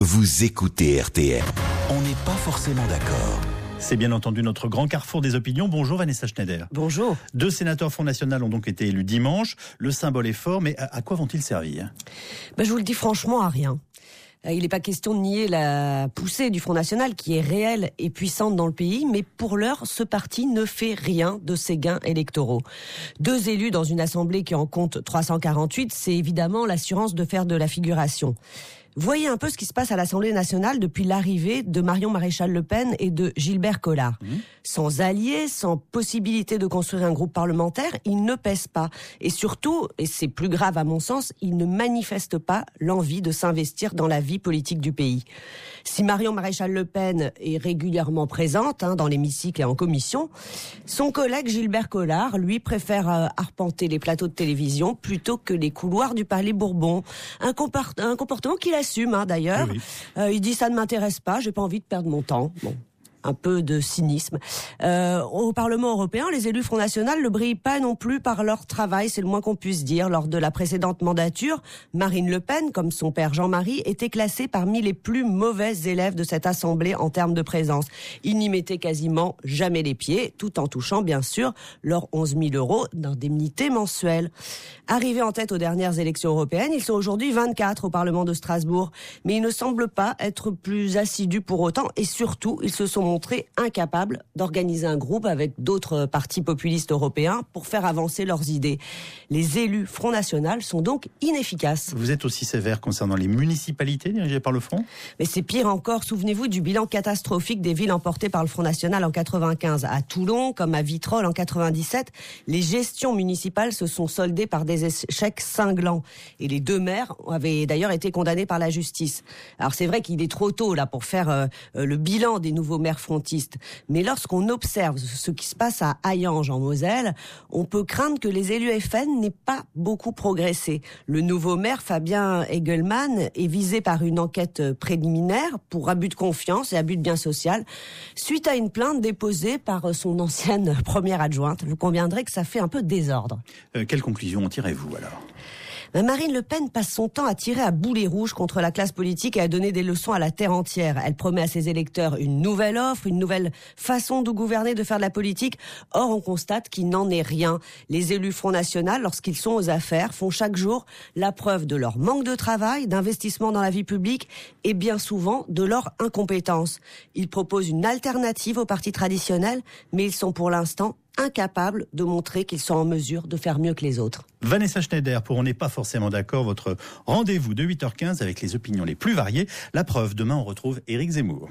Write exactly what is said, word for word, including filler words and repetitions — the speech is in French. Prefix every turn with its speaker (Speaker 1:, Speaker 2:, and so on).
Speaker 1: Vous écoutez R T L. On n'est pas forcément d'accord.
Speaker 2: C'est bien entendu notre grand carrefour des opinions. Bonjour Vanessa Schneider.
Speaker 3: Bonjour.
Speaker 2: Deux sénateurs Front National ont donc été élus dimanche. Le symbole est fort, mais à, à quoi vont-ils servir ?
Speaker 3: Ben, je vous le dis franchement, à rien. Il n'est pas question de nier la poussée du Front National qui est réelle et puissante dans le pays, mais pour l'heure, ce parti ne fait rien de ses gains électoraux. Deux élus dans une assemblée qui en compte trois cent quarante-huit, c'est évidemment l'assurance de faire de la figuration. Voyez un peu ce qui se passe à l'Assemblée nationale depuis l'arrivée de Marion Maréchal Le Pen et de Gilbert Collard. Mmh. Sans alliés, sans possibilité de construire un groupe parlementaire, ils ne pèsent pas. Et surtout, et c'est plus grave à mon sens, ils ne manifestent pas l'envie de s'investir dans la vie politique du pays. Si Marion Maréchal Le Pen est régulièrement présente hein, dans l'hémicycle et en commission, son collègue Gilbert Collard, lui, préfère euh, arpenter les plateaux de télévision plutôt que les couloirs du Palais Bourbon. Un, compart- un comportement qu'il assume hein, d'ailleurs. Oui, oui. Euh, il dit ça ne m'intéresse pas, j'ai pas envie de perdre mon temps. Bon. Un peu de cynisme. Euh, au Parlement européen, les élus Front National ne brillent pas non plus par leur travail, c'est le moins qu'on puisse dire. Lors de la précédente mandature, Marine Le Pen, comme son père Jean-Marie, était classée parmi les plus mauvaises élèves de cette assemblée en termes de présence. Ils n'y mettaient quasiment jamais les pieds, tout en touchant bien sûr leurs onze mille euros d'indemnité mensuelle. Arrivés en tête aux dernières élections européennes, ils sont aujourd'hui vingt-quatre au Parlement de Strasbourg, mais ils ne semblent pas être plus assidus pour autant, et surtout, ils se sont montrés incapables d'organiser un groupe avec d'autres partis populistes européens pour faire avancer leurs idées. Les élus Front National sont donc inefficaces.
Speaker 2: Vous êtes aussi sévère concernant les municipalités dirigées par le Front ?
Speaker 3: Mais c'est pire encore. Souvenez-vous du bilan catastrophique des villes emportées par le Front National en quatre-vingt-quinze. À Toulon, comme à Vitrolles en quatre-vingt-dix-sept, les gestions municipales se sont soldées par des échecs cinglants. Et les deux maires avaient d'ailleurs été condamnés par la justice. Alors c'est vrai qu'il est trop tôt là pour faire euh, le bilan des nouveaux maires frontistes. Mais lorsqu'on observe ce qui se passe à Hayange en Moselle, on peut craindre que les élus F N n'aient pas beaucoup progressé. Le nouveau maire Fabien Hegelmann est visé par une enquête préliminaire pour abus de confiance et abus de bien social suite à une plainte déposée par son ancienne première adjointe. Vous conviendrez que ça fait un peu désordre.
Speaker 2: Euh, quelle conclusion en tirez-vous alors ?
Speaker 3: Marine Le Pen passe son temps à tirer à boulet rouge contre la classe politique et à donner des leçons à la terre entière. Elle promet à ses électeurs une nouvelle offre, une nouvelle façon de gouverner, de faire de la politique. Or, on constate qu'il n'en est rien. Les élus Front National, lorsqu'ils sont aux affaires, font chaque jour la preuve de leur manque de travail, d'investissement dans la vie publique et bien souvent de leur incompétence. Ils proposent une alternative aux partis traditionnels, mais ils sont pour l'instant incapables de montrer qu'ils sont en mesure de faire mieux que les autres.
Speaker 2: Vanessa Schneider, pour On n'est pas forcément d'accord, votre rendez-vous de huit heures quinze avec les opinions les plus variées. La preuve, demain on retrouve Éric Zemmour.